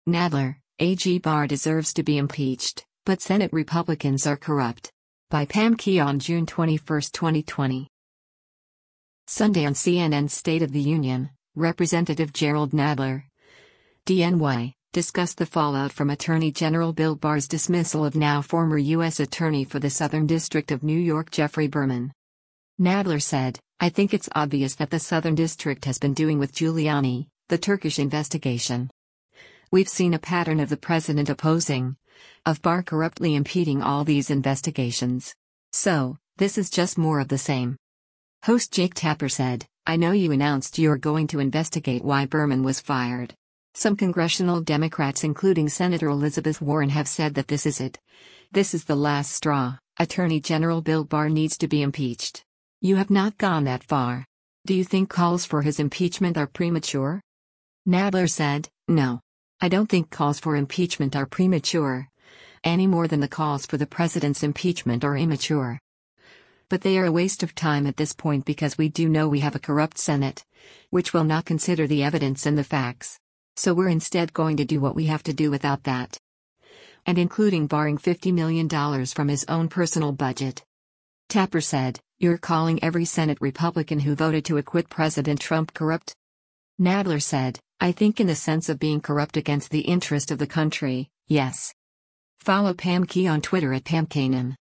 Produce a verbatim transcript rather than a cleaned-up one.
Nadler, A G Barr deserves to be impeached, but Senate Republicans are corrupt. By Pam Key on June twenty-first, twenty twenty. Sunday on C N N's State of the Union, Representative Jerrold Nadler, D N Y, discussed the fallout from Attorney General Bill Barr's dismissal of now former U S Attorney for the Southern District of New York Geoffrey Berman. Nadler said, "I think it's obvious that the Southern District has been doing with Giuliani, the Turkish investigation. We've seen a pattern of the president opposing, of Barr corruptly impeding all these investigations. So, this is just more of the same." Host Jake Tapper said, "I know you announced you're going to investigate why Berman was fired. Some congressional Democrats, including Senator Elizabeth Warren, have said that this is it. This is the last straw. Attorney General Bill Barr needs to be impeached. You have not gone that far. Do you think calls for his impeachment are premature?" Nadler said, "No. I don't think calls for impeachment are premature, any more than the calls for the president's impeachment are immature. But they are a waste of time at this point because we do know we have a corrupt Senate, which will not consider the evidence and the facts. So we're instead going to do what we have to do without that. And including borrowing fifty million dollars from his own personal budget." Tapper said, "You're calling every Senate Republican who voted to acquit President Trump corrupt?" Nadler said, "I think in the sense of being corrupt against the interest of the country, yes." Follow Pam Key on Twitter at Pam Kanan.